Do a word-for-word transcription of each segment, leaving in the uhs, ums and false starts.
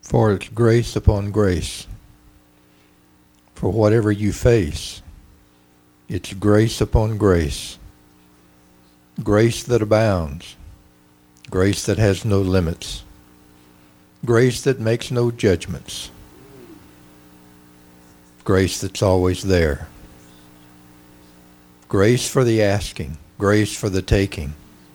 For it's grace upon grace. For whatever you face, it's grace upon grace. Grace that abounds. Grace that has no limits. Grace that makes no judgments. Grace that's always there. Grace for the asking. Grace for the taking.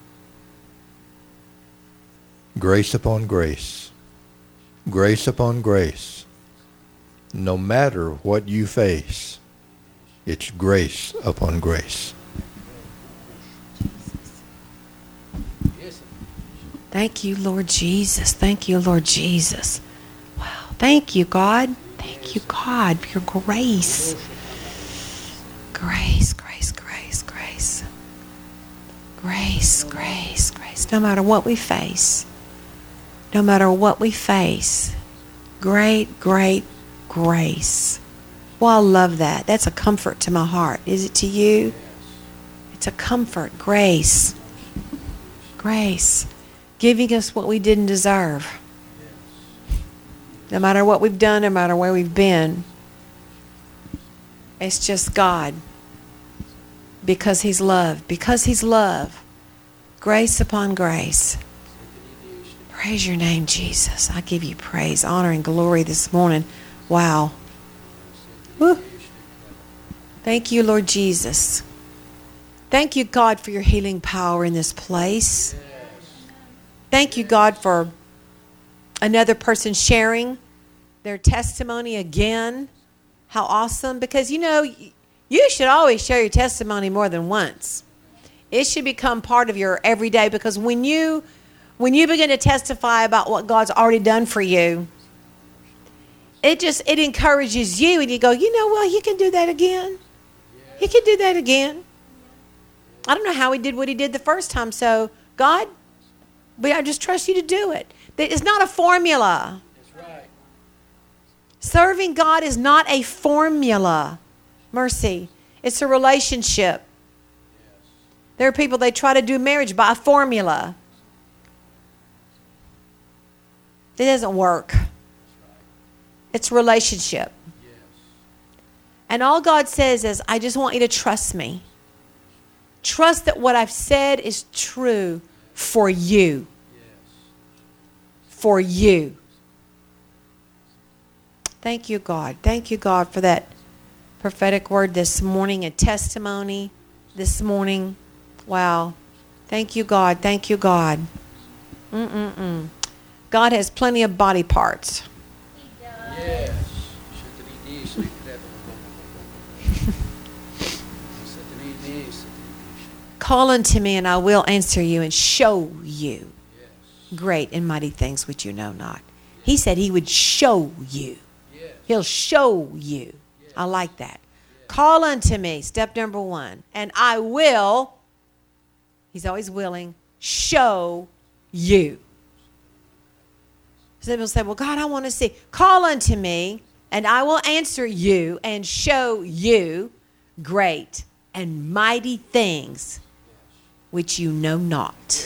Grace upon grace. Grace upon grace. No matter what you face, it's grace upon grace. Thank you, Lord Jesus. Thank you, Lord Jesus. Wow. Thank you, God. Thank you, God, for your grace. Grace, grace, grace, grace. Grace, grace, grace. No matter what we face, no matter what we face, great, great grace. Well, I love that. That's a comfort to my heart. Is it to you? It's a comfort. Grace. Grace. Giving us what we didn't deserve. No matter what we've done, no matter where we've been. It's just God. Because He's love. Because He's love. Grace upon grace. Praise your name, Jesus. I give you praise, honor, and glory this morning. Wow. Woo. Thank you, Lord Jesus. Thank you, God, for your healing power in this place. Thank you, God, for another person sharing their testimony again. How awesome. Because, you know, you should always share your testimony more than once. It should become part of your everyday, because when you when you begin to testify about what God's already done for you, it just, it encourages you, and you go, you know what, He can do that again. He can do that again. I don't know how He did what He did the first time, so God, but I just trust you to do it. It's not a formula. That's right. Serving God is not a formula. Mercy. It's a relationship. Yes. There are people, they try to do marriage by a formula. It doesn't work. Right. It's a relationship. Yes. And all God says is, I just want you to trust me. Trust that what I've said is true for you. Yes. For you. Thank you, God. Thank you, God, for that prophetic word this morning, a testimony this morning. Wow. Thank you, God. Thank you, God. Mm-mm-mm. God has plenty of body parts. Yes. Call unto me, and I will answer you and show you yes. great and mighty things which you know not. Yes. He said He would show you. Yes. He'll show you. Yes. I like that. Yes. Call unto me, step number one, and I will, He's always willing, show you. Some people say, well, God, I want to see. Call unto me, and I will answer you and show you great and mighty things which you know not.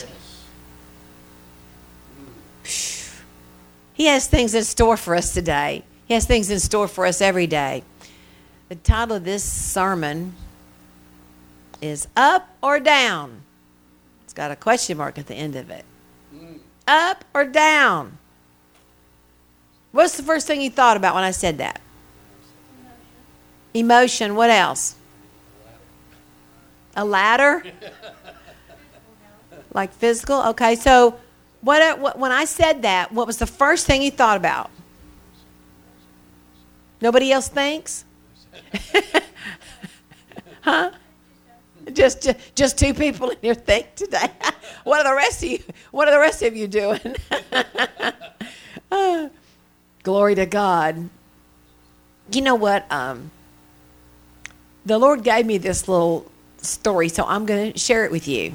Yes. He has things in store for us today. He has things in store for us every day. The title of this sermon is Up or Down? It's got a question mark at the end of it. Mm. Up or down? What's the first thing you thought about when I said that? Emotion. Emotion. What else? A ladder? Like physical? Okay, so what, what? When I said that, what was the first thing you thought about? Nobody else thinks? Huh? Just, just just two people in here think today. What are the rest of you? What are the rest of you doing? uh, glory to God. You know what? Um, the Lord gave me this little story, so I'm going to share it with you.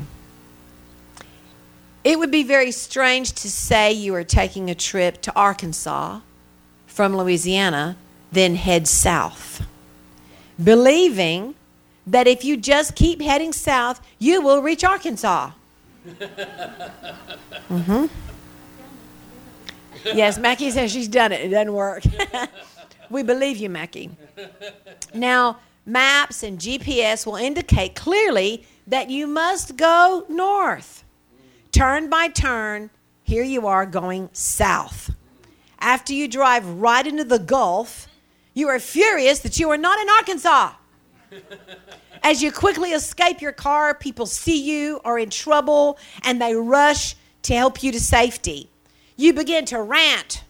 It would be very strange to say you are taking a trip to Arkansas from Louisiana, then head south, believing that if you just keep heading south, you will reach Arkansas. Mm-hmm. Yes, Mackie says she's done it. It doesn't work. We believe you, Mackie. Now, maps and G P S will indicate clearly that you must go north. Turn by turn, here you are going south. After you drive right into the Gulf, you are furious that you are not in Arkansas. As you quickly escape your car, people see you are in trouble and they rush to help you to safety. You begin to rant.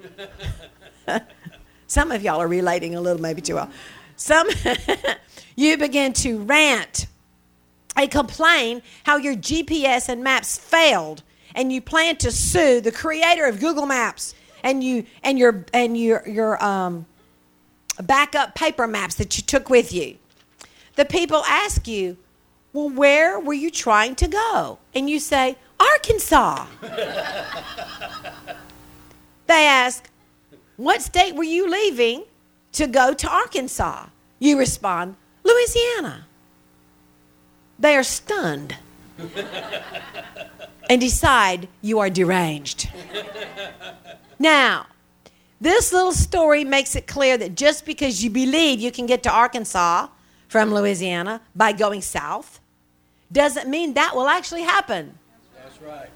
Some of y'all are relating a little, maybe too well. Some, you begin to rant and complain how your G P S and maps failed, and you plan to sue the creator of Google Maps and you and your and your your um, backup paper maps that you took with you. The people ask you, "Well, where were you trying to go?" And you say, "Arkansas." They ask, "What state were you leaving to go to Arkansas?" You respond, "Louisiana." They are stunned and decide you are deranged. Now, this little story makes it clear that just because you believe you can get to Arkansas from Louisiana by going south doesn't mean that will actually happen. That's right.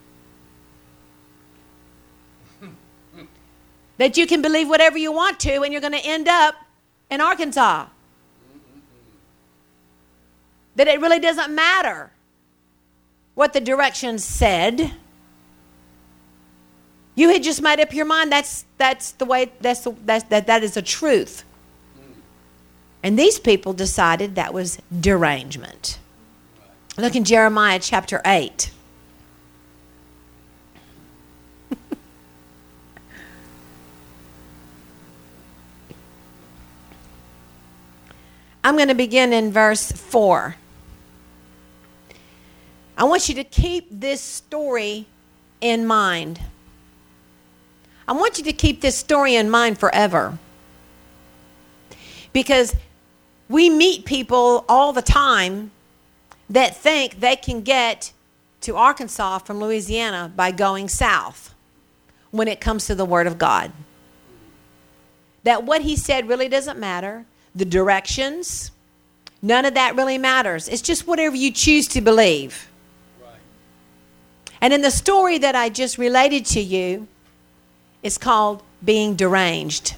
That you can believe whatever you want to and you're going to end up in Arkansas. That it really doesn't matter what the directions said. You had just made up your mind. That's that's the way. That's the, that's, that that is a truth. And these people decided that was derangement. Look in Jeremiah chapter eight. I'm going to begin in verse four. I want you to keep this story in mind. I want you to keep this story in mind forever. Because we meet people all the time that think they can get to Arkansas from Louisiana by going south when it comes to the Word of God. That what he said really doesn't matter. The directions, none of that really matters. It's just whatever you choose to believe. Right. And in the story that I just related to you, it's called being deranged.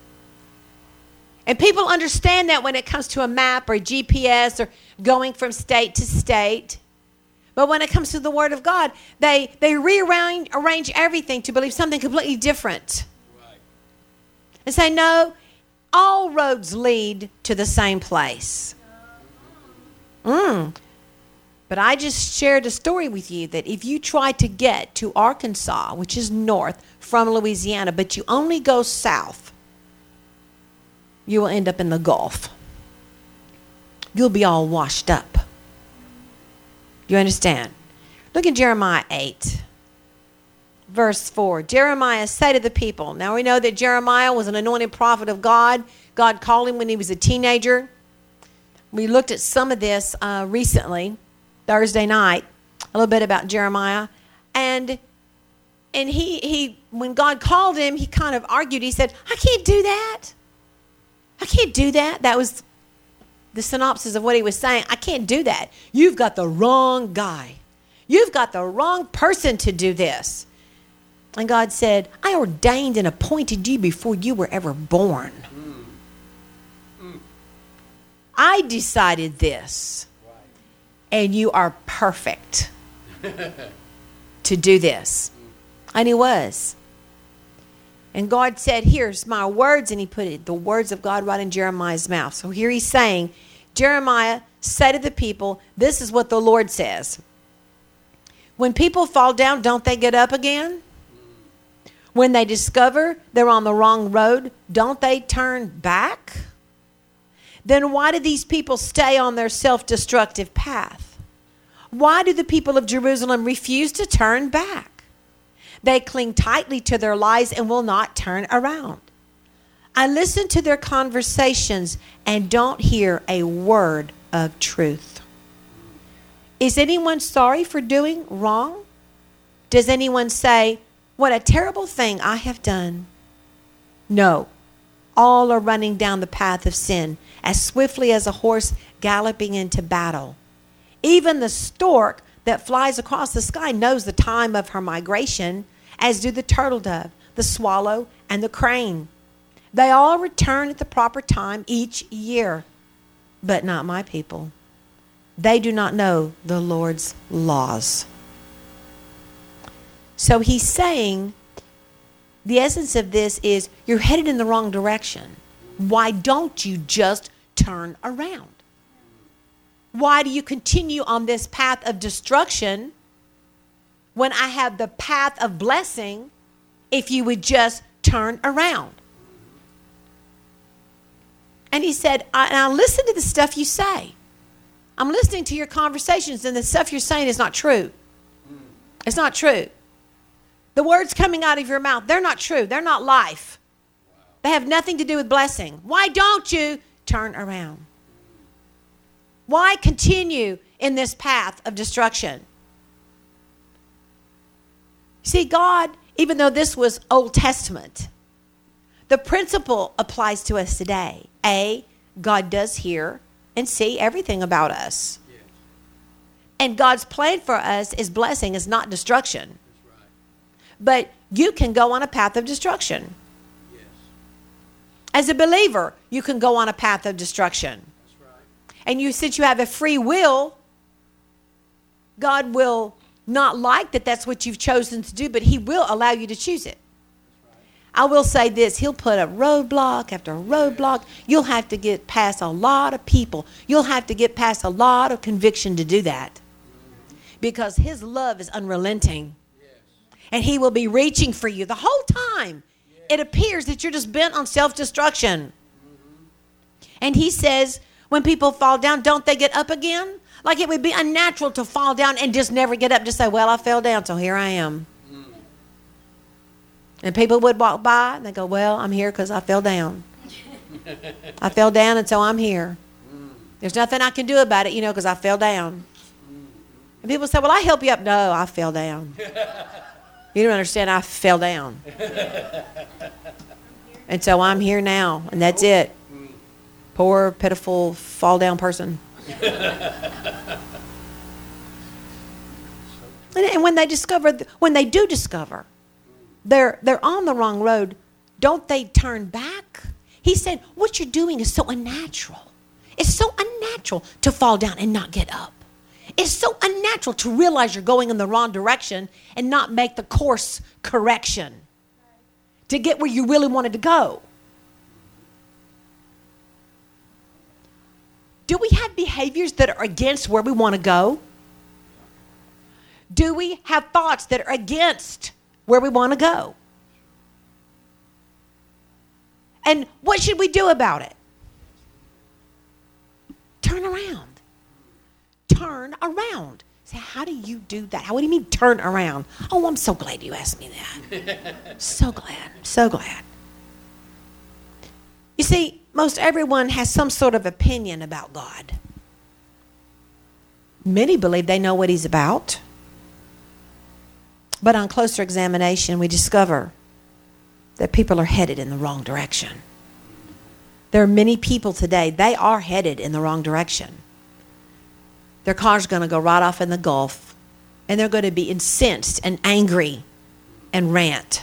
And people understand that when it comes to a map or G P S or going from state to state. But when it comes to the Word of God, they, they rearrange arrange everything to believe something completely different. Right. And say, no, all roads lead to the same place. Mm. But I just shared a story with you that if you try to get to Arkansas, which is north from Louisiana, but you only go south, you will end up in the Gulf. You'll be all washed up. You understand? Look at Jeremiah eight. Verse four, Jeremiah said to the people. Now we know that Jeremiah was an anointed prophet of God. God called him when he was a teenager. We looked at some of this uh, recently, Thursday night, a little bit about Jeremiah. And and he, he, when God called him, he kind of argued. He said, I can't do that. I can't do that. That was the synopsis of what he was saying. I can't do that. You've got the wrong guy. You've got the wrong person to do this. And God said, I ordained and appointed you before you were ever born. Mm. Mm. I decided this. Right. And you are perfect to do this. Mm. And he was. And God said, here's my words. And he put it, the words of God right in Jeremiah's mouth. So here he's saying, Jeremiah said to the people, this is what the Lord says. When people fall down, don't they get up again? When they discover they're on the wrong road, don't they turn back? Then why do these people stay on their self-destructive path? Why do the people of Jerusalem refuse to turn back? They cling tightly to their lies and will not turn around. I listen to their conversations and don't hear a word of truth. Is anyone sorry for doing wrong? Does anyone say, what a terrible thing I have done. No, all are running down the path of sin as swiftly as a horse galloping into battle. Even the stork that flies across the sky knows the time of her migration, as do the turtle dove, the swallow, and the crane. They all return at the proper time each year, but not my people. They do not know the Lord's laws. So he's saying, the essence of this is, you're headed in the wrong direction. Why don't you just turn around? Why do you continue on this path of destruction when I have the path of blessing if you would just turn around? And he said, I, now listen to the stuff you say. I'm listening to your conversations, and the stuff you're saying is not true. It's not true. The words coming out of your mouth, they're not true. They're not life. They have nothing to do with blessing. Why don't you turn around? Why continue in this path of destruction? See, God, even though this was Old Testament, the principle applies to us today. A, God does hear and see everything about us. Yes. And God's plan for us is blessing, is not destruction. That's right. But you can go on a path of destruction. Yes. As a believer, you can go on a path of destruction. That's right. And you, since you have a free will, God will not like that that's what you've chosen to do, but he will allow you to choose it. I will say this, he'll put a roadblock after a roadblock. You'll have to get past a lot of people. You'll have to get past a lot of conviction to do that. Because his love is unrelenting. And he will be reaching for you the whole time. It appears that you're just bent on self-destruction. And he says, when people fall down, don't they get up again? Like it would be unnatural to fall down and just never get up. Just say, well, I fell down, so here I am. And people would walk by and they go, well, I'm here because I fell down. I fell down and so I'm here. There's nothing I can do about it, you know, because I fell down. And people say, well, I help you up. No, I fell down. You don't understand, I fell down. And so I'm here now, and that's it. Poor, pitiful, fall down person. And when they discover, when they do discover, They're, they're on the wrong road, don't they turn back? He said, what you're doing is so unnatural. It's so unnatural to fall down and not get up. It's so unnatural to realize you're going in the wrong direction and not make the course correction to get where you really wanted to go. Do we have behaviors that are against where we want to go? Do we have thoughts that are against where we want to go? And what should we do about it? Turn around. Turn around. Say, how do you do that? What do you mean turn around? Oh, I'm so glad you asked me that. So glad. So glad. You see, most everyone has some sort of opinion about God. Many believe they know what he's about. But on closer examination, we discover that people are headed in the wrong direction. There are many people today, they are headed in the wrong direction. Their car's going to go right off in the Gulf, and they're going to be incensed and angry and rant.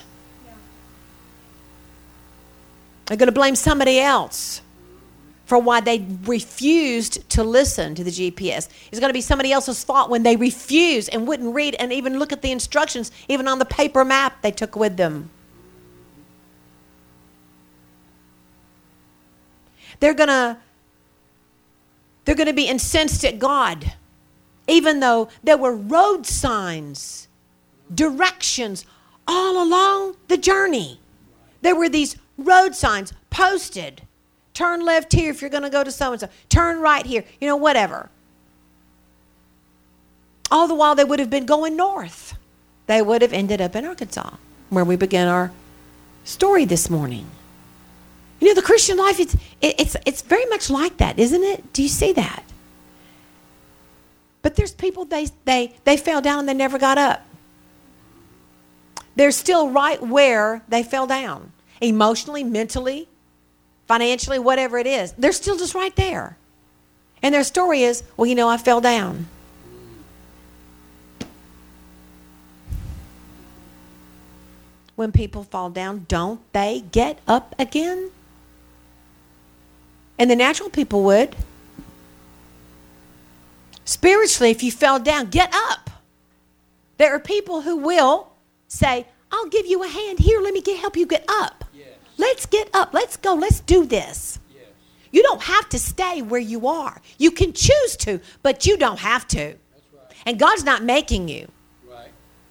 They're going to blame somebody else for why they refused to listen to the G P S. It's going to be somebody else's fault when they refused and wouldn't read and even look at the instructions, even on the paper map they took with them. They're going to they're going to be incensed at God, even though there were road signs, directions all along the journey. There were these road signs posted. Turn left here if you're going to go to so-and-so. Turn right here. You know, whatever. All the while they would have been going north. They would have ended up in Arkansas, where we began our story this morning. You know, the Christian life, it's, it, it's, it's very much like that, isn't it? Do you see that? But there's people, they, they, they fell down and they never got up. They're still right where they fell down. Emotionally, mentally, financially, whatever it is. They're still just right there. And their story is, well, you know, I fell down. When people fall down, don't they get up again? And the natural people would. Spiritually, if you fell down, get up. There are people who will say, I'll give you a hand. Here, let me get, help you get up. Yes. Let's get up. Let's go. Let's do this. Yes. You don't have to stay where you are. You can choose to, but you don't have to. That's right. And God's not making you. Right.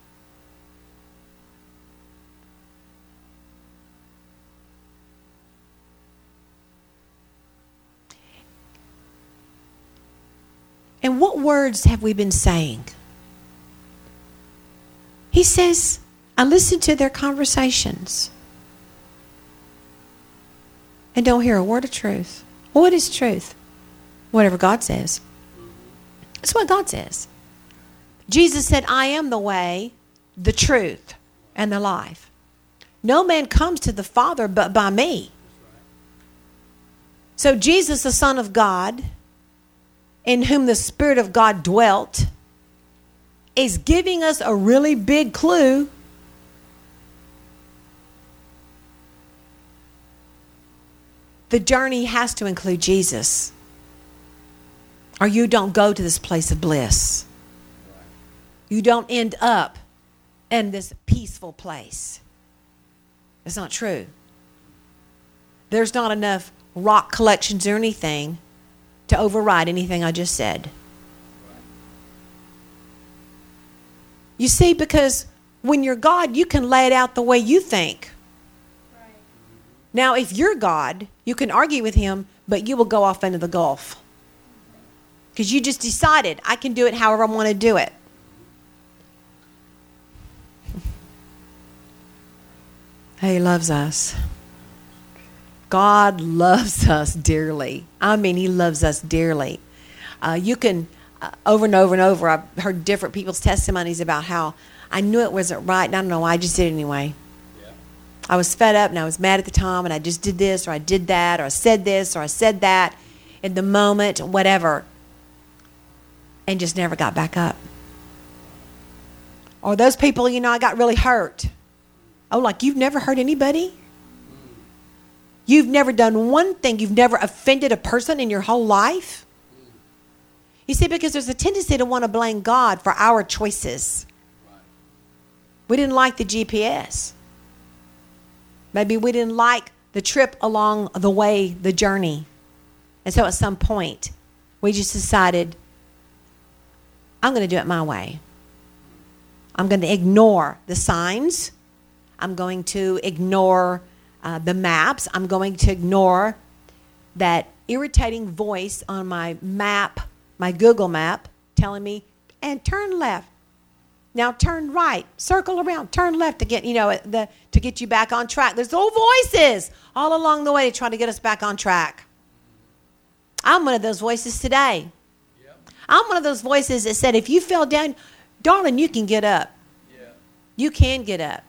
And what words have we been saying? He says, I listen to their conversations and don't hear a word of truth. What is truth? Whatever God says. That's what God says. Jesus said, I am the way, the truth, and the life. No man comes to the Father but by me. So Jesus, the Son of God, in whom the Spirit of God dwelt, is giving us a really big clue. The journey has to include Jesus, or you don't go to this place of bliss. You don't end up in this peaceful place. It's not true. There's not enough rock collections or anything to override anything I just said. You see, because when you're God, you can lay it out the way you think. Right. Now, if you're God, you can argue with him, but you will go off into the Gulf. Because you just decided, I can do it however I want to do it. He loves us. God loves us dearly. I mean, he loves us dearly. Uh, you can... Uh, over and over and over, I've heard different people's testimonies about how I knew it wasn't right, and I don't know why, I just did it anyway. Yeah. I was fed up, and I was mad at the time, and I just did this, or I did that, or I said this, or I said that, in the moment, whatever, and just never got back up. Or those people, you know, I got really hurt. Oh, like you've never hurt anybody? You've never done one thing. You've never offended a person in your whole life? You see, because there's a tendency to want to blame God for our choices. Right. We didn't like the G P S. Maybe we didn't like the trip along the way, the journey. And so at some point, we just decided, I'm going to do it my way. I'm going to ignore the signs. I'm going to ignore uh, the maps. I'm going to ignore that irritating voice on my map, my Google map, telling me, and turn left. Now turn right, circle around, turn left to get, you know, the to get you back on track. There's little voices all along the way to try to get us back on track. I'm one of those voices today. Yep. I'm one of those voices that said, if you fell down, darling, you can get up. Yeah. You can get up.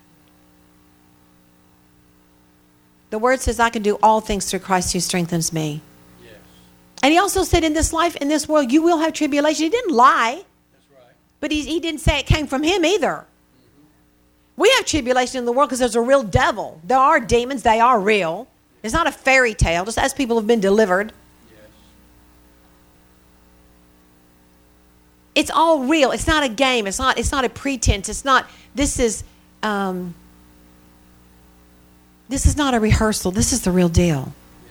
The word says, I can do all things through Christ who strengthens me. And he also said, in this life, in this world, you will have tribulation. He didn't lie. That's right. But he, he didn't say it came from him either. Mm-hmm. We have tribulation in the world because there's a real devil. There are demons. They are real. It's not a fairy tale, just as people have been delivered. Yes. It's all real. It's not a game. It's not, it's not a pretense. It's not, this is, um, this is not a rehearsal. This is the real deal.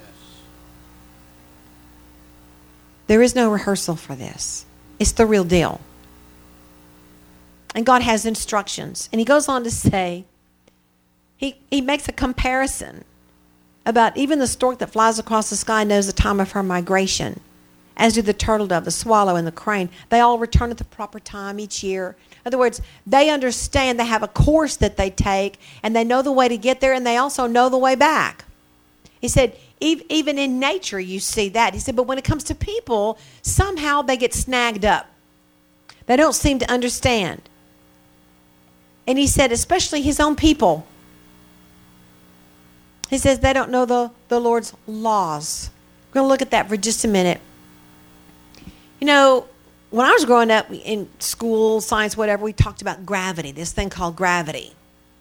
There is no rehearsal for this. It's the real deal. And God has instructions. And he goes on to say, he, he makes a comparison about even the stork that flies across the sky knows the time of her migration, as do the turtle dove, the swallow, and the crane. They all return at the proper time each year. In other words, they understand, they have a course that they take, and they know the way to get there, and they also know the way back. He said, even in nature, you see that. He said, but when it comes to people, somehow they get snagged up. They don't seem to understand. And he said, especially his own people. He says they don't know the, the Lord's laws. We're going to look at that for just a minute. You know, when I was growing up in school, science, whatever, we talked about gravity, this thing called gravity.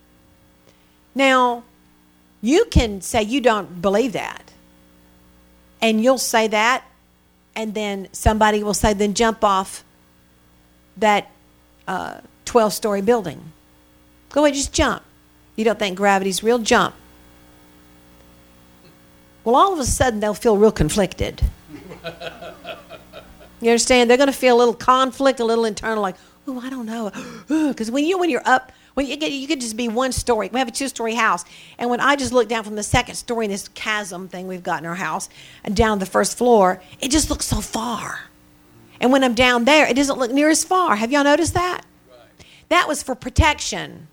Now, you can say you don't believe that. And you'll say that, and then somebody will say, then jump off that uh, twelve-story building. Go ahead, just jump. You don't think gravity's real? Jump. Well, all of a sudden, they'll feel real conflicted. You understand? They're going to feel a little conflict, a little internal, like, oh, I don't know. Because when you when you're up, when you get, you could just be one story. We have a two-story house, and when I just look down from the second story in this chasm thing we've got in our house, and down to the first floor, it just looks so far. And when I'm down there, it doesn't look near as far. Have y'all noticed that? Right. That was for protection.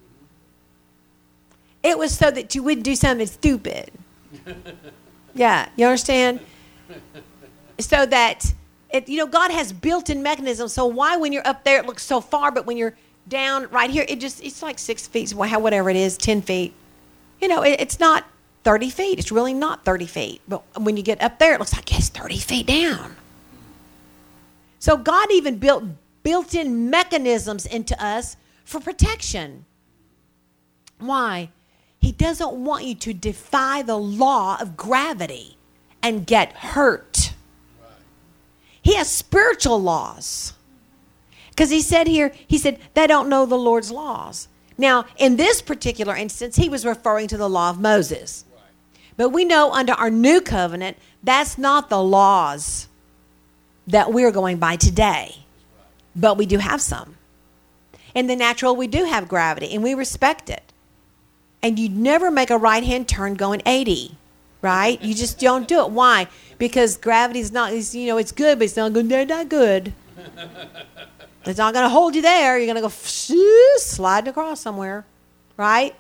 It was so that you wouldn't do something stupid. Yeah, you understand? So that, it, you know, God has built-in mechanisms. So why when you're up there it looks so far, but when you're down right here, it just, it's like six feet, whatever it is, ten feet. You know, it, it's not thirty feet. It's really not thirty feet. But when you get up there, it looks like it's thirty feet down. So God even built built-in mechanisms into us for protection. Why? He doesn't want you to defy the law of gravity and get hurt. Right. He has spiritual laws. Because he said here, he said, they don't know the Lord's laws. Now, in this particular instance, he was referring to the law of Moses. Right. But we know under our new covenant, that's not the laws that we're going by today. Right. But we do have some. In the natural, we do have gravity, and we respect it. And you'd never make a right-hand turn going eighty, right? You just don't do it. Why? Because gravity's not, you know, it's good, but it's not good. They're not good. It's not going to hold you there. You're going to go sliding across somewhere, right?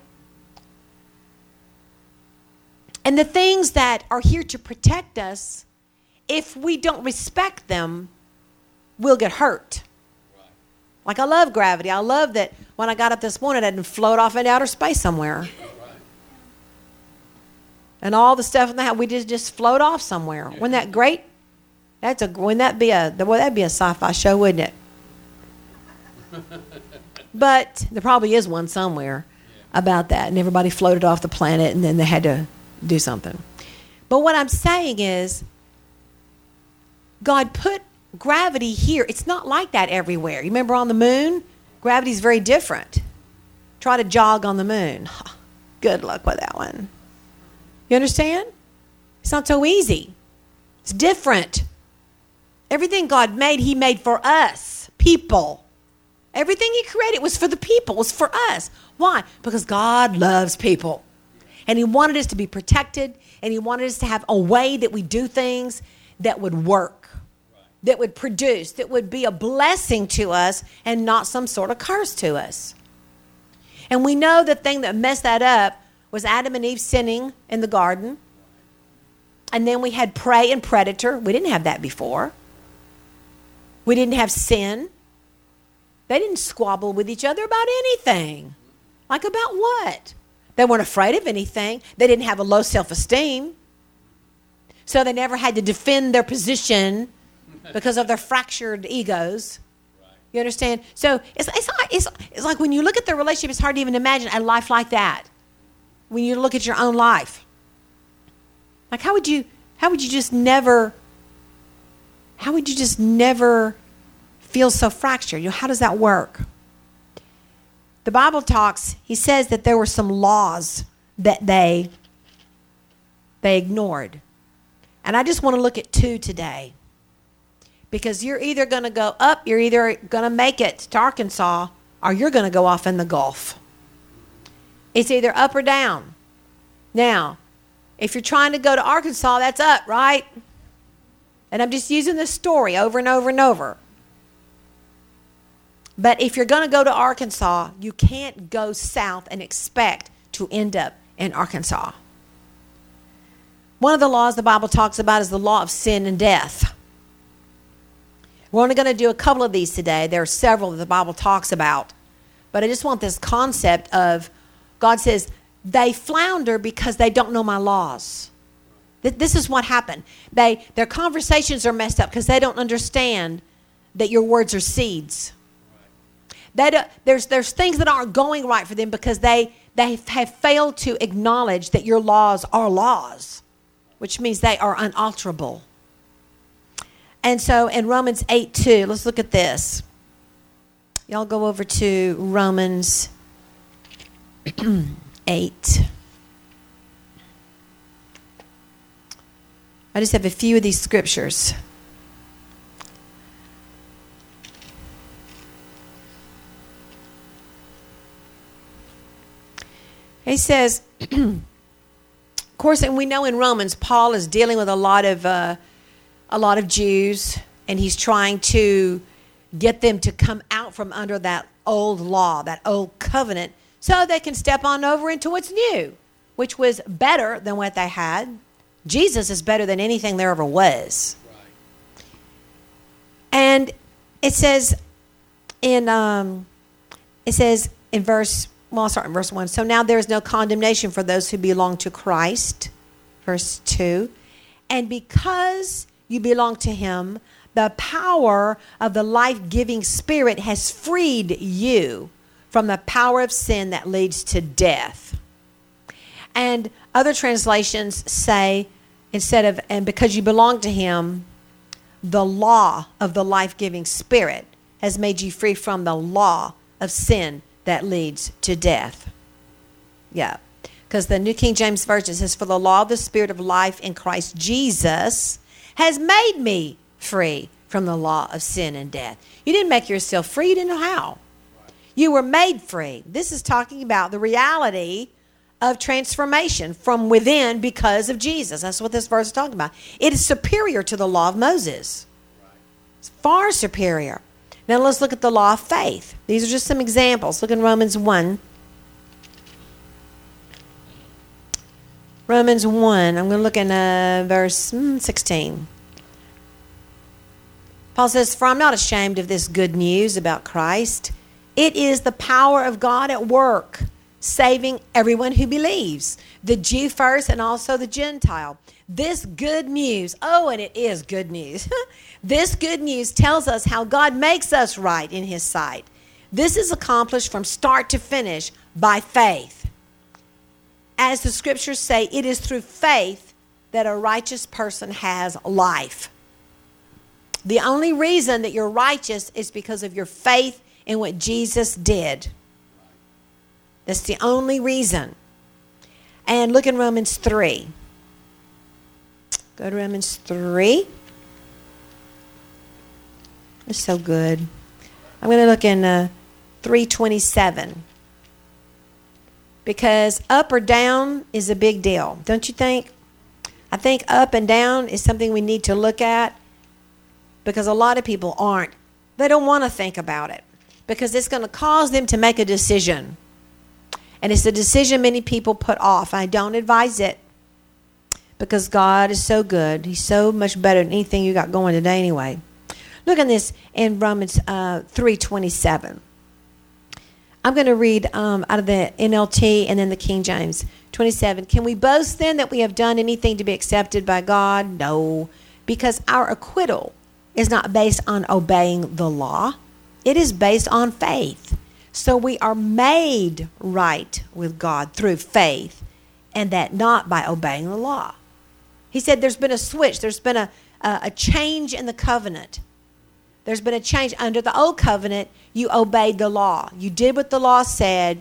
And the things that are here to protect us, if we don't respect them, we'll get hurt. Like, I love gravity. I love that when I got up this morning, I didn't float off into outer space somewhere. Right. And all the stuff in the house, we just, just float off somewhere. Wasn't that great? That's a, wouldn't that be a, well, that'd be a sci-fi show, wouldn't it? But there probably is one somewhere about that. And everybody floated off the planet, and then they had to do something. But what I'm saying is, God put gravity here. It's not like that everywhere. You remember on the moon? Gravity's very different. Try to jog on the moon. Good luck with that one. You understand? It's not so easy. It's different. Everything God made, he made for us, people. Everything he created was for the people, was for us. Why? Because God loves people. And he wanted us to be protected, and he wanted us to have a way that we do things that would work. That would produce, that would be a blessing to us and not some sort of curse to us. And we know the thing that messed that up was Adam and Eve sinning in the garden. And then we had prey and predator. We didn't have that before. We didn't have sin. They didn't squabble with each other about anything. Like about what? They weren't afraid of anything. They didn't have a low self-esteem. So they never had to defend their position because of their fractured egos. Right. You understand? So it's, it's, like, it's, it's like when you look at the relationship, it's hard to even imagine a life like that. When you look at your own life. Like how would you, how would you just never, how would you just never feel so fractured? You know, how does that work? The Bible talks, he says that there were some laws that they, they ignored. And I just want to look at two today. Because you're either going to go up, you're either going to make it to Arkansas, or you're going to go off in the Gulf. It's either up or down. Now, if you're trying to go to Arkansas, that's up, right? And I'm just using this story over and over and over. But if you're going to go to Arkansas, you can't go south and expect to end up in Arkansas. One of the laws the Bible talks about is the law of sin and death. We're only going to do a couple of these today. There are several that the Bible talks about. But But I just want this concept of God says they flounder because they don't know my laws. This is what happened. They their conversations are messed up because they don't understand that your words are seeds. They don't, there's there's things that aren't going right for them because they they have failed to acknowledge that your laws are laws, which means they are unalterable. And so in Romans eight two, let's look at this. Y'all go over to Romans eight. I just have a few of these scriptures. He says, of course, and we know in Romans, Paul is dealing with a lot of uh, a lot of Jews, and he's trying to get them to come out from under that old law, that old covenant, so they can step on over into what's new, which was better than what they had. Jesus is better than anything there ever was. Right. And it says in um, it says in verse, well, I'll start in verse one. So now there is no condemnation for those who belong to Christ. Verse two. And because you belong to him, the power of the life-giving Spirit has freed you from the power of sin that leads to death. And other translations say, instead of, and because you belong to him, the law of the life-giving Spirit has made you free from the law of sin that leads to death. Yeah. Because the New King James Version says, for the law of the Spirit of life in Christ Jesus has made me free from the law of sin and death. You didn't make yourself free. You didn't know how. You were made free. This is talking about the reality of transformation from within because of Jesus. That's what this verse is talking about. It is superior to the law of Moses. It's far superior. Now let's look at the law of faith. These are just some examples. Look in Romans one. Romans one. I'm going to look in uh, verse sixteen. Paul says, for I'm not ashamed of this good news about Christ. It is the power of God at work, saving everyone who believes, the Jew first and also the Gentile. This good news, oh, and it is good news. This good news tells us how God makes us right in his sight. This is accomplished from start to finish by faith. As the scriptures say, it is through faith that a righteous person has life. The only reason that you're righteous is because of your faith in what Jesus did. That's the only reason. And look in Romans three. Go to Romans three. It's so good. I'm going to look in uh, three twenty-seven. Because up or down is a big deal, don't you think? I think up and down is something we need to look at, because a lot of people aren't. They don't want to think about it because it's going to cause them to make a decision. And it's a decision many people put off. I don't advise it because God is so good. He's so much better than anything you got going today anyway. Look at this in Romans uh, three twenty-seven. I'm going to read um, out of the N L T and then the King James. twenty-seven. Can we boast then that we have done anything to be accepted by God? No, because our acquittal is not based on obeying the law. It is based on faith. So we are made right with God through faith, and that not by obeying the law. He said there's been a switch. There's been a, a, a change in the covenant. There's been a change. Under the old covenant, you obeyed the law. You did what the law said.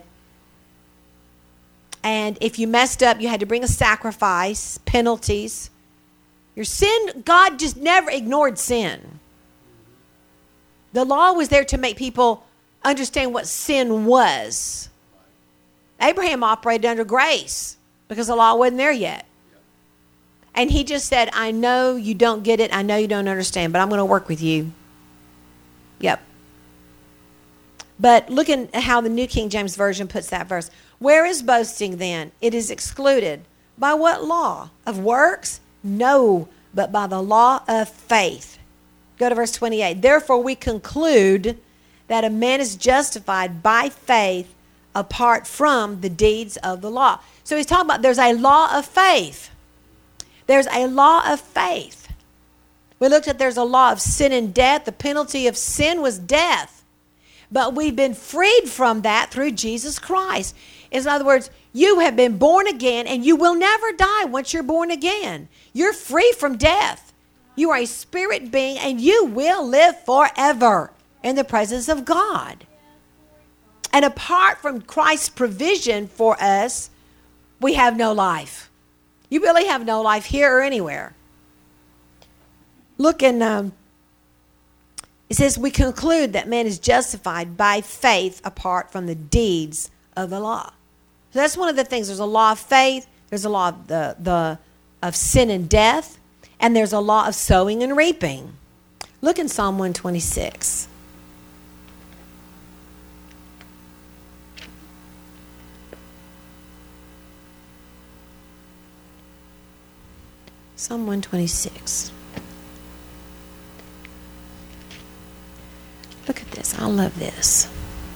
And if you messed up, you had to bring a sacrifice, penalties. Your sin, God just never ignored sin. The law was there to make people understand what sin was. Abraham operated under grace because the law wasn't there yet. And he just said, I know you don't get it. I know you don't understand, but I'm going to work with you. Yep. But look at how the New King James Version puts that verse. Where is boasting then? It is excluded. By what law? Of works? No, but by the law of faith. Go to verse twenty-eight. Therefore we conclude that a man is justified by faith apart from the deeds of the law. So he's talking about there's a law of faith. There's a law of faith. We looked at there's a law of sin and death. The penalty of sin was death. But we've been freed from that through Jesus Christ. In other words, you have been born again and you will never die once you're born again. You're free from death. You are a spirit being and you will live forever in the presence of God. And apart from Christ's provision for us, we have no life. You really have no life here or anywhere. Look in, um, it says, we conclude that man is justified by faith apart from the deeds of the law. So that's one of the things. There's a law of faith. There's a law of, the, the, of sin and death. And there's a law of sowing and reaping. Look in Psalm one twenty-six. Psalm one twenty-six. Look at this. I love this.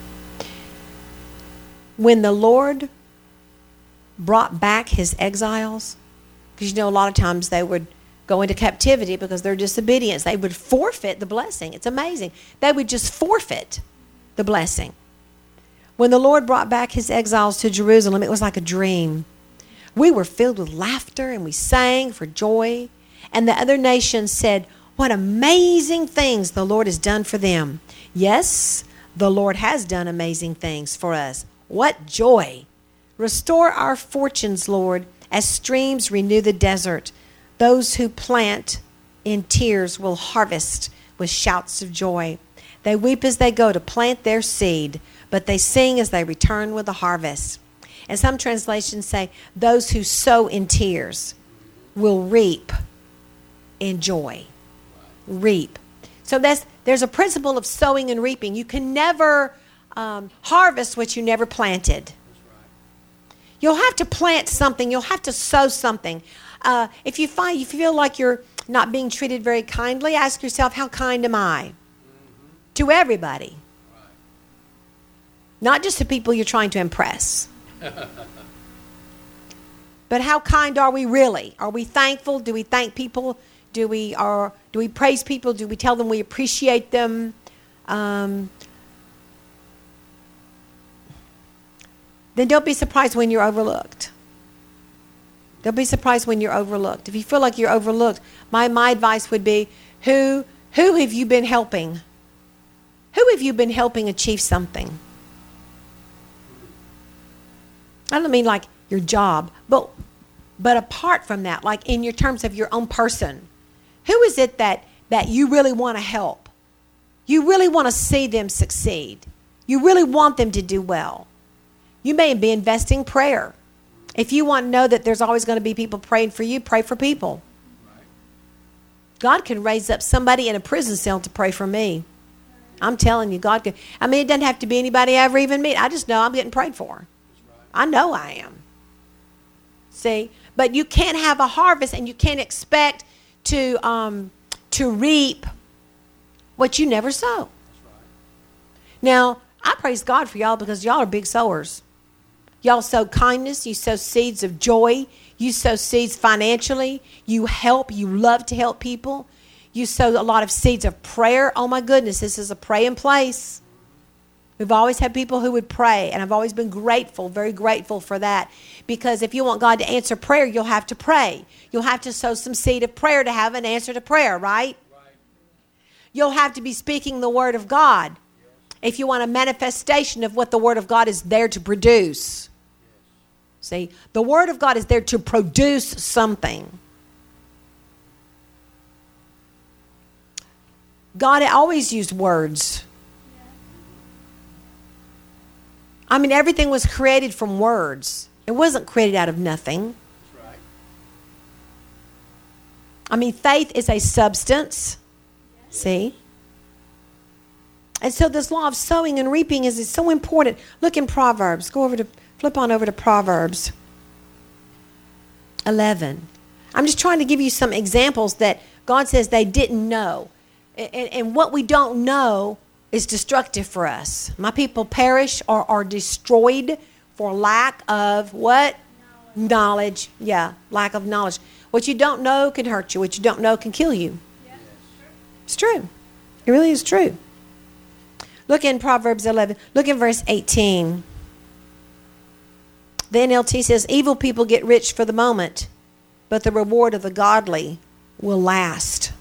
When the Lord brought back his exiles, because you know a lot of times they would go into captivity because their disobedience. They would forfeit the blessing. It's amazing. They would just forfeit the blessing. When the Lord brought back his exiles to Jerusalem, it was like a dream. We were filled with laughter and we sang for joy. And the other nations said, what amazing things the Lord has done for them. Yes, the Lord has done amazing things for us. What joy. Restore our fortunes, Lord, as streams renew the desert. Those who plant in tears will harvest with shouts of joy. They weep as they go to plant their seed, but they sing as they return with the harvest. And some translations say, those who sow in tears will reap in joy. Reap. So that's there's a principle of sowing and reaping. You can never um, harvest what you never planted. You'll have to plant something. You'll have to sow something. Uh, if you find you feel like you're not being treated very kindly, ask yourself, how kind am I? Mm-hmm. To everybody. Right. Not just to people you're trying to impress. But how kind are we really? Are we thankful? Do we thank people? Do we are do we praise people? Do we tell them we appreciate them? Um, then don't be surprised when you're overlooked. Don't be surprised when you're overlooked. If you feel like you're overlooked, my, my advice would be, who who have you been helping? Who have you been helping achieve something? I don't mean like your job, but but apart from that, like in your terms of your own person, who is it that, that you really want to help? You really want to see them succeed. You really want them to do well. You may be investing prayer. If you want to know that there's always going to be people praying for you, pray for people. Right. God can raise up somebody in a prison cell to pray for me. I'm telling you, God can. I mean, it doesn't have to be anybody I ever even meet. I just know I'm getting prayed for. Right. I know I am. See? But you can't have a harvest and you can't expect to um, to reap what you never sow. Right. Now, I praise God for y'all because y'all are big sowers. Y'all sow kindness. You sow seeds of joy. You sow seeds financially. You help. You love to help people. You sow a lot of seeds of prayer. Oh, my goodness, this is a praying place. We've always had people who would pray, and I've always been grateful, very grateful for that. Because if you want God to answer prayer, you'll have to pray. You'll have to sow some seed of prayer to have an answer to prayer, right? Right. You'll have to be speaking the word of God if you want a manifestation of what the word of God is there to produce. See, the word of God is there to produce something. God always used words. I mean, everything was created from words. It wasn't created out of nothing. That's right. I mean, faith is a substance. See? And so this law of sowing and reaping is, is so important. Look in Proverbs. Go over to Flip on over to Proverbs eleven. I'm just trying to give you some examples that God says they didn't know. And, and what we don't know, is destructive for us. My people perish or are destroyed for lack of what? Knowledge. knowledge. Yeah, lack of knowledge. What you don't know can hurt you. What you don't know can kill you. Yes. It's true. It really is true. Look in Proverbs eleven. Look in verse eighteen. The N L T says, evil people get rich for the moment, but the reward of the godly will last.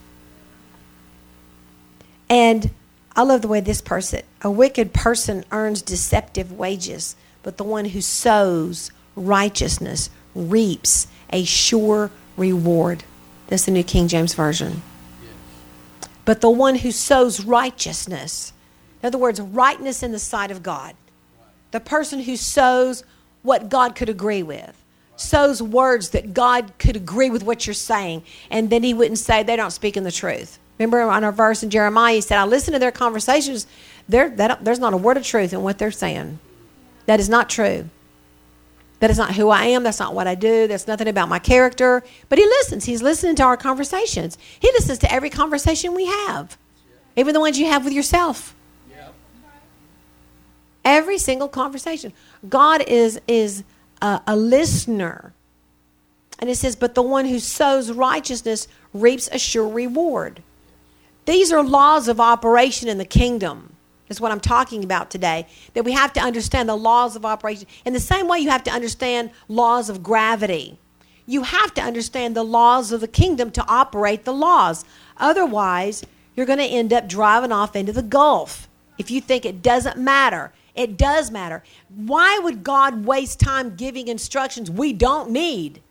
And I love the way this person, a wicked person earns deceptive wages, but the one who sows righteousness reaps a sure reward. That's the New King James Version. Yes. But the one who sows righteousness, in other words, rightness in the sight of God, the person who sows what God could agree with, sows words that God could agree with what you're saying, and then he wouldn't say they don't speak in the truth. Remember on our verse in Jeremiah, he said, I listen to their conversations. There, there's not a word of truth in what they're saying. That is not true. That is not who I am. That's not what I do. That's nothing about my character. But he listens. He's listening to our conversations. He listens to every conversation we have, even the ones you have with yourself. Every single conversation. God is, is a, a listener. And it says, but the one who sows righteousness reaps a sure reward. These are laws of operation in the kingdom. That's what I'm talking about today. That we have to understand the laws of operation. In the same way you have to understand laws of gravity. You have to understand the laws of the kingdom to operate the laws. Otherwise, you're going to end up driving off into the Gulf. If you think it doesn't matter. It does matter. Why would God waste time giving instructions we don't need?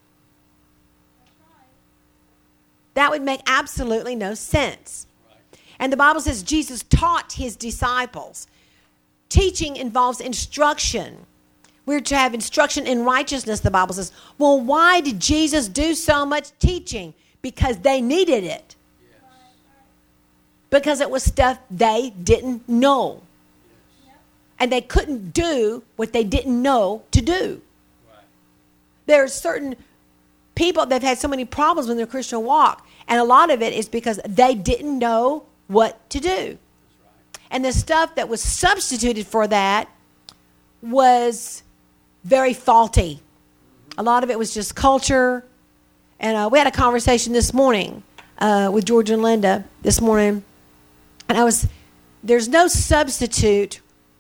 That would make absolutely no sense. And the Bible says Jesus taught his disciples. Teaching involves instruction. We're to have instruction in righteousness, the Bible says. Well, why did Jesus do so much teaching? Because they needed it. Yes. Because it was stuff they didn't know. Yes. And they couldn't do what they didn't know to do. Right. There are certain people that have had so many problems in their Christian walk. And a lot of it is because they didn't know what to do. Right. And the stuff that was substituted for that was very faulty. Mm-hmm. A lot of it was just culture. And uh, we had a conversation this morning uh, with George and Linda this morning. And I was, there's no substitute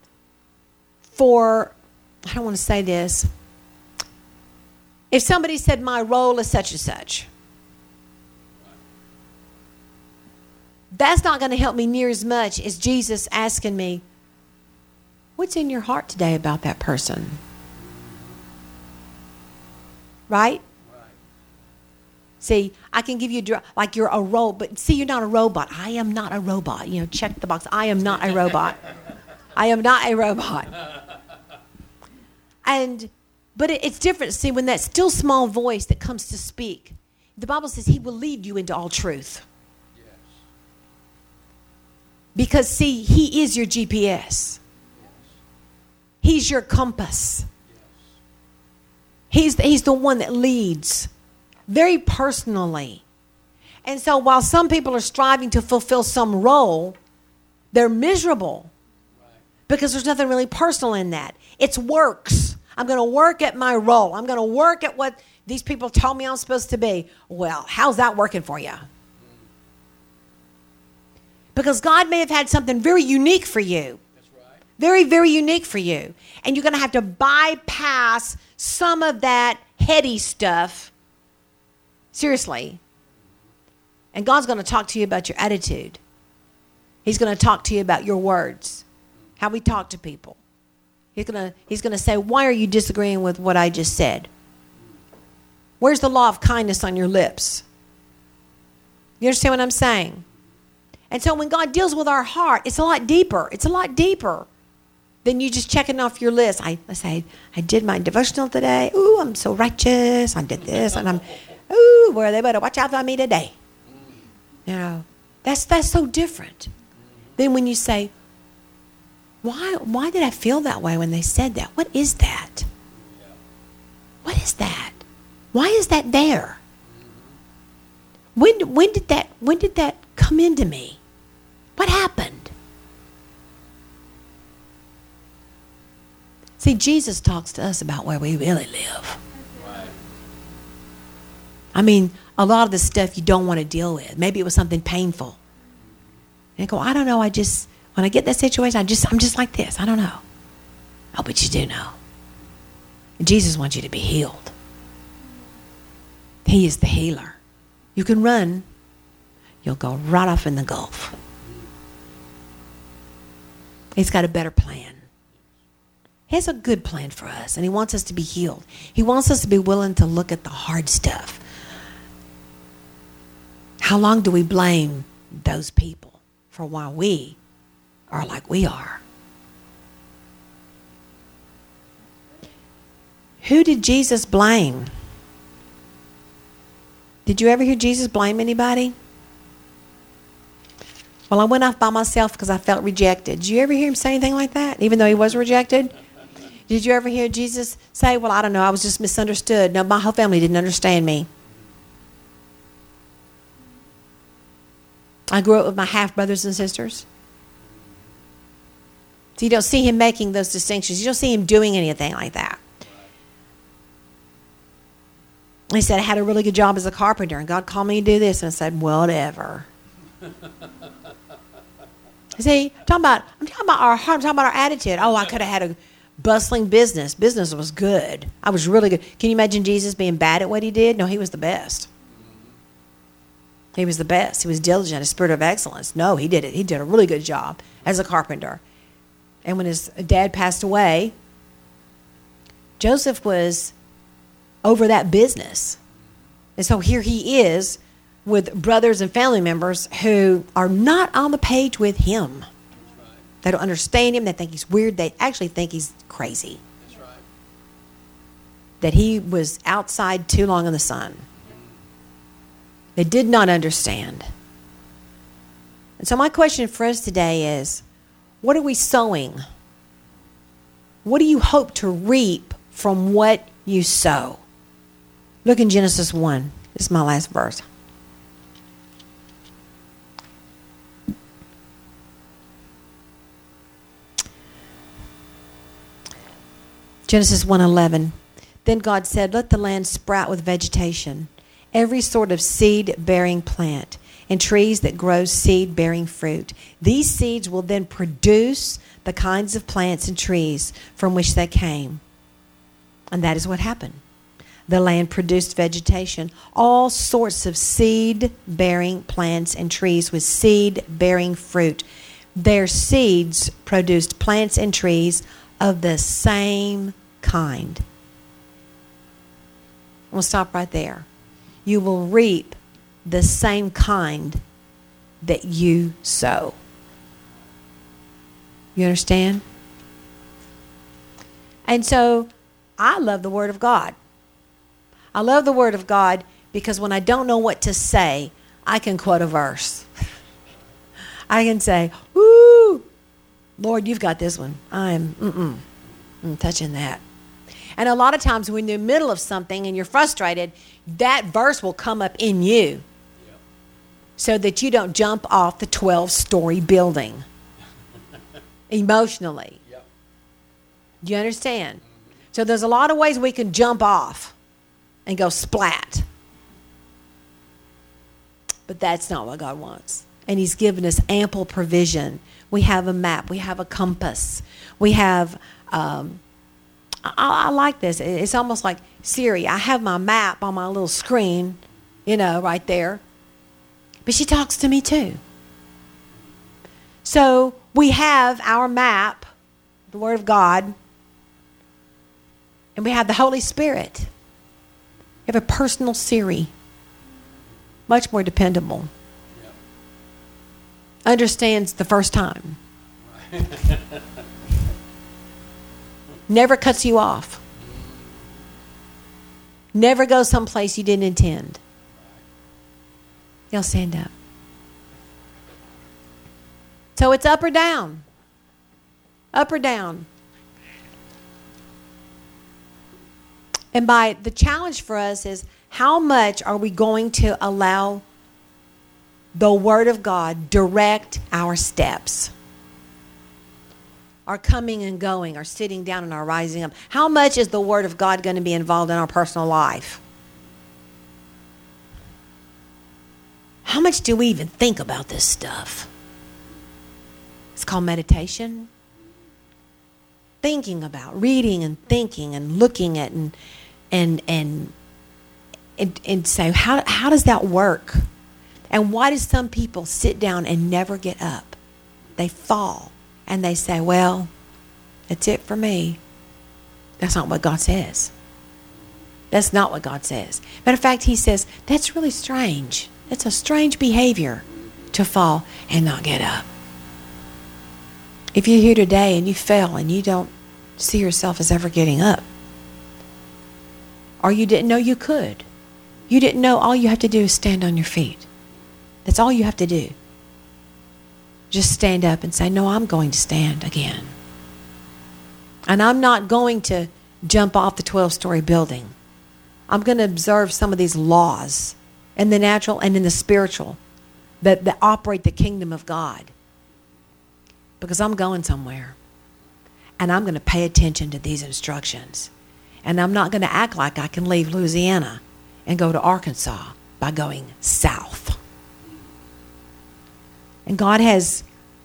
for, I don't want to say this. If somebody said my role is such and such, that's not going to help me near as much as Jesus asking me, what's in your heart today about that person? Right? Right. See, I can give you, like you're a robot, but see, you're not a robot. I am not a robot. You know, check the box. I am not a robot. I am not a robot. And, but it, it's different. See, when that still small voice that comes to speak, the Bible says he will lead you into all truth. Because, see, he is your G P S. He's your compass. He's the, he's the one that leads very personally. And so while some people are striving to fulfill some role, they're miserable because there's nothing really personal in that. It's works. I'm going to work at my role. I'm going to work at what these people told me I'm supposed to be. Well, how's that working for you? Because God may have had something very unique for you. That's right. Very, very unique for you. And you're going to have to bypass some of that heady stuff. Seriously. And God's going to talk to you about your attitude. He's going to talk to you about your words. How we talk to people. He's going to, he's going to say, why are you disagreeing with what I just said? Where's the law of kindness on your lips? You understand what I'm saying? And so when God deals with our heart, it's a lot deeper. It's a lot deeper than you just checking off your list. I, I say, I did my devotional today. Ooh, I'm so righteous. I did this. And I'm, ooh, where they better watch out for me today. You know, that's, that's so different. Then when you say, why, why did I feel that way when they said that? What is that? What is that? Why is that there? When, when did that, when did that come into me? What happened? See, Jesus talks to us about where we really live. Right. I mean, a lot of the stuff you don't want to deal with. Maybe it was something painful. And you go, I don't know, I just, when I get that situation, I just, I'm just like this. I don't know. Oh, but you do know. Jesus wants you to be healed. He is the healer. You can run. You'll go right off in the gulf. He's got a better plan. He has a good plan for us, and he wants us to be healed. He wants us to be willing to look at the hard stuff. How long do we blame those people for why we are like we are? Who did Jesus blame? Did you ever hear Jesus blame anybody? Well, I went off by myself because I felt rejected. Did you ever hear him say anything like that, even though he was rejected? Did you ever hear Jesus say, well, I don't know, I was just misunderstood. No, my whole family didn't understand me. I grew up with my half-brothers and sisters. So you don't see him making those distinctions. You don't see him doing anything like that. He said, I had a really good job as a carpenter, and God called me to do this. And I said, whatever. See, I'm talking about, I'm talking about our heart, I'm talking about our attitude. Oh, I could have had a bustling business. Business was good. I was really good. Can you imagine Jesus being bad at what he did? No, he was the best. He was the best. He was diligent, a spirit of excellence. No, he did it. He did a really good job as a carpenter. And when his dad passed away, Joseph was over that business. And so here he is with brothers and family members who are not on the page with him. That's right. They don't understand him. They think he's weird. They actually think he's crazy. That's right. That he was outside too long in the sun. They did not understand. And so my question for us today is, what are we sowing? What do you hope to reap from what you sow? Look in Genesis one. This is my last verse. Genesis one eleven. Then God said, let the land sprout with vegetation, every sort of seed-bearing plant, and trees that grow seed-bearing fruit. These seeds will then produce the kinds of plants and trees from which they came. And that is what happened. The land produced vegetation, all sorts of seed-bearing plants and trees with seed-bearing fruit. Their seeds produced plants and trees of the same kind. We'll stop right there. You will reap the same kind that you sow. You understand? And so I love the Word of God. I love the Word of God because when I don't know what to say, I can quote a verse. I can say, woo, Lord, you've got this one. I'm, mm-mm, I'm touching that. And a lot of times when you're in the middle of something and you're frustrated, that verse will come up in you. Yep. So that you don't jump off the twelve-story building emotionally. Yep. Do you understand? Mm-hmm. So there's a lot of ways we can jump off and go splat. But that's not what God wants. And he's given us ample provision. We have a map. We have a compass. We have... Um, I, I like this. It's almost like Siri. I have my map on my little screen, you know, right there. But she talks to me too. So we have our map, the Word of God, and we have the Holy Spirit. We have a personal Siri, much more dependable. Yep. Understands the first time. Never cuts you off. Never goes someplace you didn't intend. Y'all stand up. So it's up or down. Up or down. And by the challenge for us is how much are we going to allow the Word of God direct our steps? our coming and going, our sitting down and our rising up? How much is the Word of God going to be involved in our personal life? How much do we even think about this stuff? It's called meditation. Thinking about, reading and thinking and looking at and and and and, and say, how how does that work? And why do some people sit down and never get up? They fall and they say, well, that's it for me. That's not what God says. That's not what God says. Matter of fact, he says, that's really strange. It's a strange behavior to fall and not get up. If you're here today and you fell and you don't see yourself as ever getting up, or you didn't know you could, you didn't know all you have to do is stand on your feet. That's all you have to do. Just stand up and say, no, I'm going to stand again. And I'm not going to jump off the twelve-story building. I'm going to observe some of these laws in the natural and in the spiritual that, that operate the kingdom of God. Because I'm going somewhere. And I'm going to pay attention to these instructions. And I'm not going to act like I can leave Louisiana and go to Arkansas by going south. And God has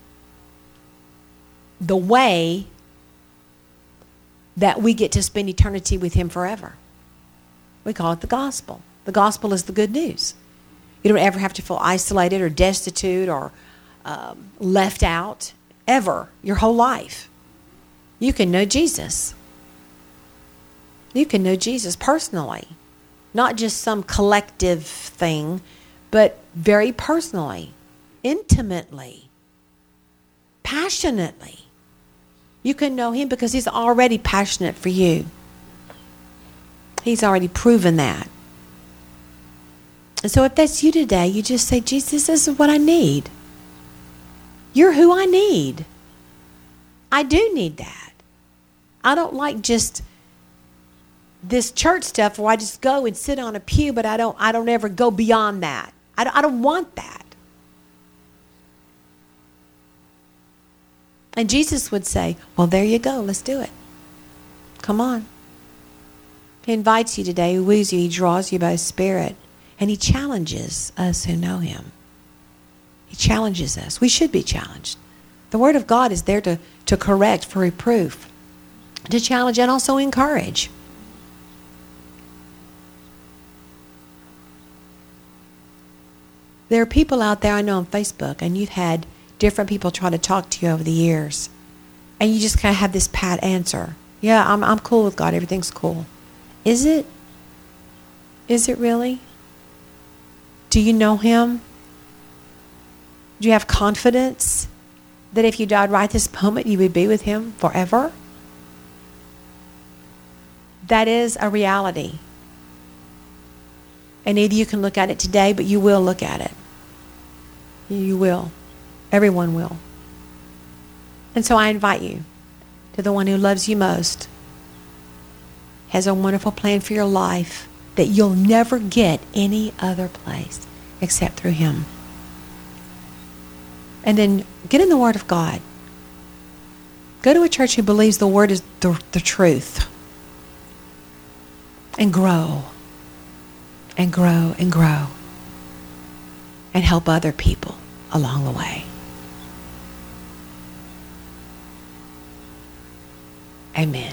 the way that we get to spend eternity with him forever. We call it the gospel. The gospel is the good news. You don't ever have to feel isolated or destitute or um, left out ever your whole life. You can know Jesus. You can know Jesus personally. Not just some collective thing, but very personally, intimately, passionately. You can know him because he's already passionate for you. He's already proven that. And so if that's you today, you just say, Jesus, this is what I need. You're who I need. I do need that. I don't like just this church stuff where I just go and sit on a pew, but I don't I don't ever go beyond that. I don't, I don't want that. And Jesus would say, well, there you go. Let's do it. Come on. He invites you today. He woos you. He draws you by his Spirit. And he challenges us who know him. He challenges us. We should be challenged. The Word of God is there to, to correct, for reproof, to challenge, and also encourage. There are people out there I know on Facebook, and you've had different people try to talk to you over the years. And you just kind of have this pat answer. Yeah, I'm I'm cool with God. Everything's cool. Is it? Is it really? Do you know him? Do you have confidence that if you died right this moment, you would be with him forever? That is a reality. And either you can look at it today, but you will look at it. You will. Everyone will. And so I invite you to the one who loves you most, has a wonderful plan for your life that you'll never get any other place except through him. And then get in the Word of God. Go to a church who believes the Word is the, the truth. And grow. And grow and grow. And help other people along the way. Amen.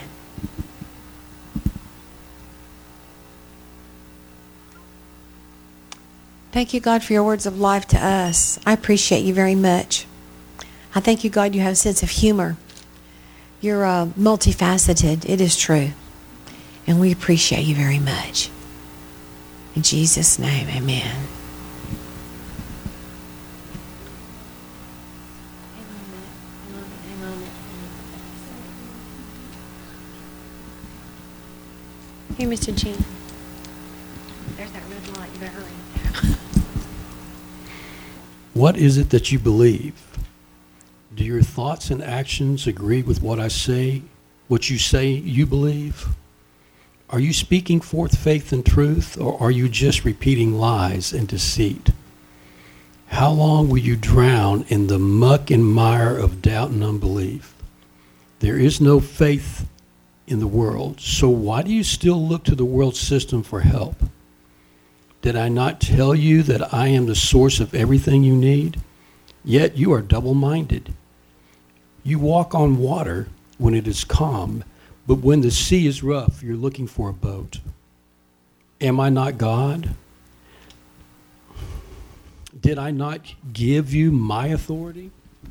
Thank you, God, for your words of life to us. I appreciate you very much. I thank you, God, you have a sense of humor. You're uh, multifaceted. It is true. And we appreciate you very much. In Jesus' name, amen. Here, Mister Gene. There's that red light. You better hurry. What is it that you believe? Do your thoughts and actions agree with what I say, what you say you believe? Are you speaking forth faith and truth, or are you just repeating lies and deceit? How long will you drown in the muck and mire of doubt and unbelief? There is no faith in the world. So why do you still look to the world system for help? Did I not tell you that I am the source of everything you need? Yet you are double-minded. You walk on water when it is calm, but when the sea is rough, you're looking for a boat. Am I not God? Did I not give you my authority?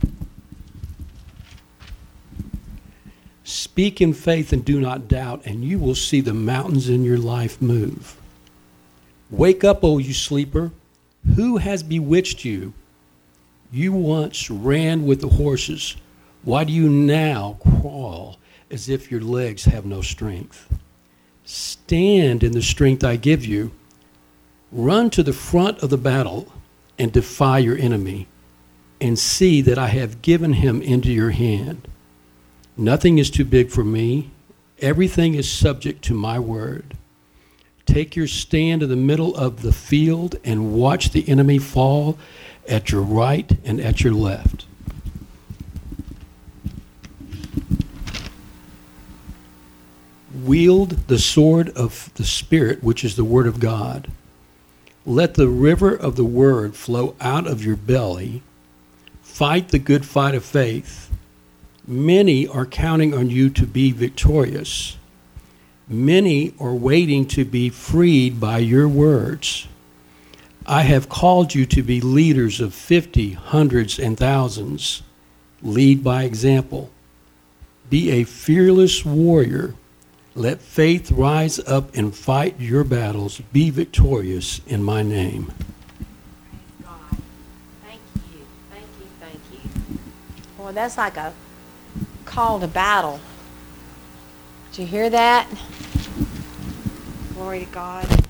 Speak in faith and do not doubt, and you will see the mountains in your life move. Wake up, O you sleeper. Who has bewitched you? You once ran with the horses. Why do you now crawl as if your legs have no strength? Stand in the strength I give you. Run to the front of the battle and defy your enemy, and see that I have given him into your hand. Nothing is too big for me. Everything is subject to my word. Take your stand in the middle of the field and watch the enemy fall at your right and at your left. Wield the sword of the Spirit, which is the word of God. Let the river of the word flow out of your belly. Fight the good fight of faith. Many are counting on you to be victorious. Many are waiting to be freed by your words. I have called you to be leaders of fifty, hundreds, and thousands. Lead by example. Be a fearless warrior. Let faith rise up and fight your battles. Be victorious in my name. Praise God. Thank you. Thank you. Thank you. Boy, that's like a call to battle. Did you hear that? Glory to God.